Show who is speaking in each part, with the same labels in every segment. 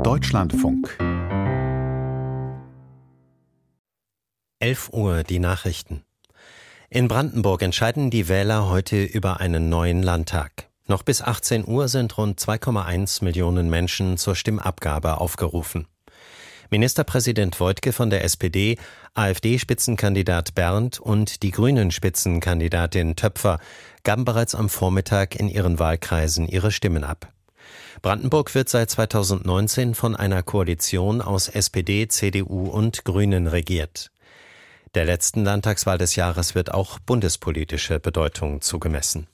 Speaker 1: Deutschlandfunk
Speaker 2: 11 Uhr die Nachrichten. In Brandenburg entscheiden die Wähler heute über einen neuen Landtag. Noch bis 18 Uhr sind rund 2,1 Millionen Menschen zur Stimmabgabe aufgerufen. Ministerpräsident Woidke von der SPD, AfD-Spitzenkandidat Berndt und die Grünen-Spitzenkandidatin Töpfer gaben bereits am Vormittag in ihren Wahlkreisen ihre Stimmen ab. Brandenburg wird seit 2019 von einer Koalition aus SPD, CDU und Grünen regiert. Der letzten Landtagswahl des Jahres wird auch bundespolitische Bedeutung zugemessen.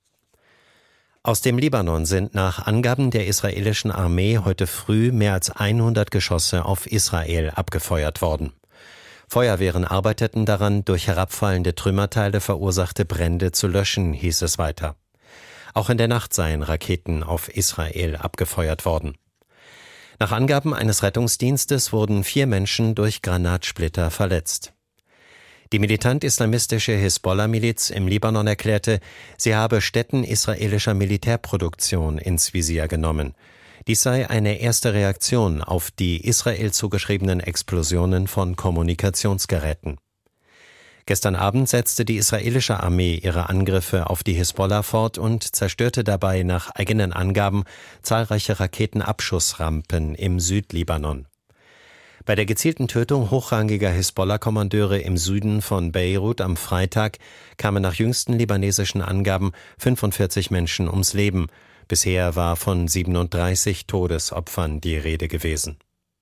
Speaker 2: Aus dem Libanon sind nach Angaben der israelischen Armee heute früh mehr als 100 Geschosse auf Israel abgefeuert worden. Feuerwehren arbeiteten daran, durch herabfallende Trümmerteile verursachte Brände zu löschen, hieß es weiter. Auch in der Nacht seien Raketen auf Israel abgefeuert worden. Nach Angaben eines Rettungsdienstes wurden 4 Menschen durch Granatsplitter verletzt. Die militant-islamistische Hisbollah-Miliz im Libanon erklärte, sie habe Stätten israelischer Militärproduktion ins Visier genommen. Dies sei eine erste Reaktion auf die Israel zugeschriebenen Explosionen von Kommunikationsgeräten. Gestern Abend setzte die israelische Armee ihre Angriffe auf die Hisbollah fort und zerstörte dabei nach eigenen Angaben zahlreiche Raketenabschussrampen im Südlibanon. Bei der gezielten Tötung hochrangiger Hisbollah-Kommandeure im Süden von Beirut am Freitag kamen nach jüngsten libanesischen Angaben 45 Menschen ums Leben. Bisher war von 37 Todesopfern die Rede gewesen.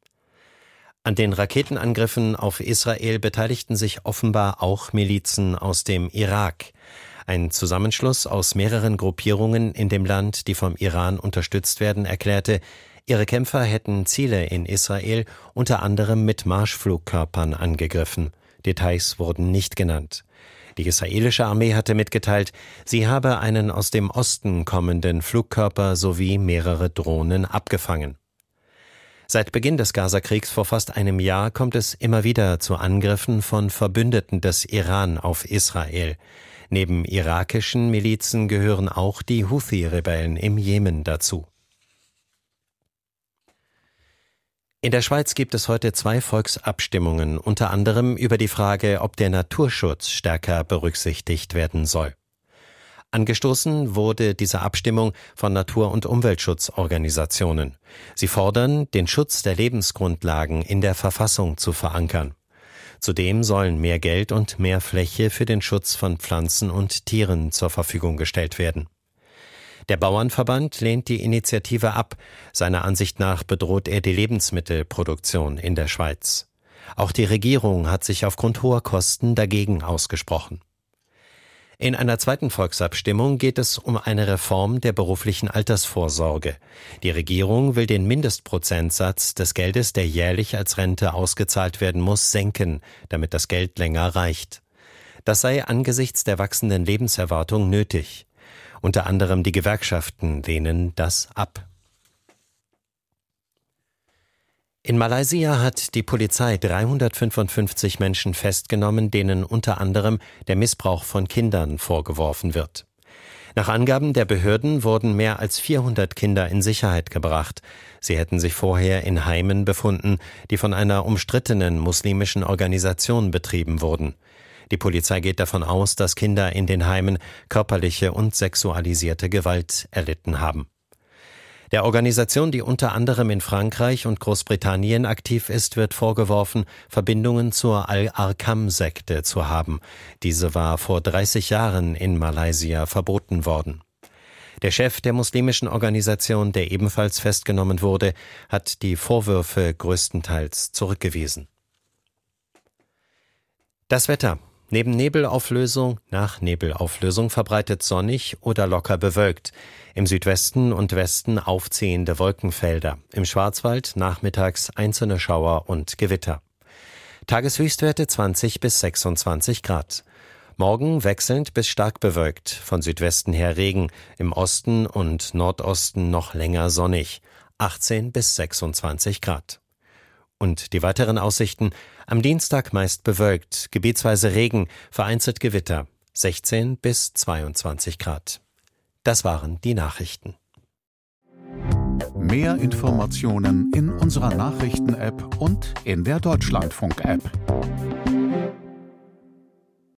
Speaker 2: An den Raketenangriffen auf Israel beteiligten sich offenbar auch Milizen aus dem Irak. Ein Zusammenschluss aus mehreren Gruppierungen in dem Land, die vom Iran unterstützt werden, erklärte, ihre Kämpfer hätten Ziele in Israel unter anderem mit Marschflugkörpern angegriffen. Details wurden nicht genannt. Die israelische Armee hatte mitgeteilt, sie habe einen aus dem Osten kommenden Flugkörper sowie mehrere Drohnen abgefangen. Seit Beginn des Gazakriegs vor fast einem Jahr kommt es immer wieder zu Angriffen von Verbündeten des Iran auf Israel. Neben irakischen Milizen gehören auch die Houthi-Rebellen im Jemen dazu. In der Schweiz gibt es heute 2 Volksabstimmungen, unter anderem über die Frage, ob der Naturschutz stärker berücksichtigt werden soll. Angestoßen wurde diese Abstimmung von Natur- und Umweltschutzorganisationen. Sie fordern, den Schutz der Lebensgrundlagen in der Verfassung zu verankern. Zudem sollen mehr Geld und mehr Fläche für den Schutz von Pflanzen und Tieren zur Verfügung gestellt werden. Der Bauernverband lehnt die Initiative ab. Seiner Ansicht nach bedroht er die Lebensmittelproduktion in der Schweiz. Auch die Regierung hat sich aufgrund hoher Kosten dagegen ausgesprochen. In einer zweiten Volksabstimmung geht es um eine Reform der beruflichen Altersvorsorge. Die Regierung will den Mindestprozentsatz des Geldes, der jährlich als Rente ausgezahlt werden muss, senken, damit das Geld länger reicht. Das sei angesichts der wachsenden Lebenserwartung nötig. Unter anderem die Gewerkschaften lehnen das ab. In Malaysia hat die Polizei 355 Menschen festgenommen, denen unter anderem der Missbrauch von Kindern vorgeworfen wird. Nach Angaben der Behörden wurden mehr als 400 Kinder in Sicherheit gebracht. Sie hätten sich vorher in Heimen befunden, die von einer umstrittenen muslimischen Organisation betrieben wurden. Die Polizei geht davon aus, dass Kinder in den Heimen körperliche und sexualisierte Gewalt erlitten haben. Der Organisation, die unter anderem in Frankreich und Großbritannien aktiv ist, wird vorgeworfen, Verbindungen zur Al-Arqam-Sekte zu haben. Diese war vor 30 Jahren in Malaysia verboten worden. Der Chef der muslimischen Organisation, der ebenfalls festgenommen wurde, hat die Vorwürfe größtenteils zurückgewiesen. Das Wetter. Nach Nebelauflösung verbreitet sonnig oder locker bewölkt. Im Südwesten und Westen aufziehende Wolkenfelder. Im Schwarzwald nachmittags einzelne Schauer und Gewitter. Tageshöchstwerte 20 bis 26 Grad. Morgen wechselnd bis stark bewölkt. Von Südwesten her Regen. Im Osten und Nordosten noch länger sonnig. 18 bis 26 Grad. Und die weiteren Aussichten: am Dienstag meist bewölkt, gebietsweise Regen, vereinzelt Gewitter, 16 bis 22 Grad. Das waren die Nachrichten.
Speaker 1: Mehr Informationen in unserer Nachrichten-App und in der Deutschlandfunk-App.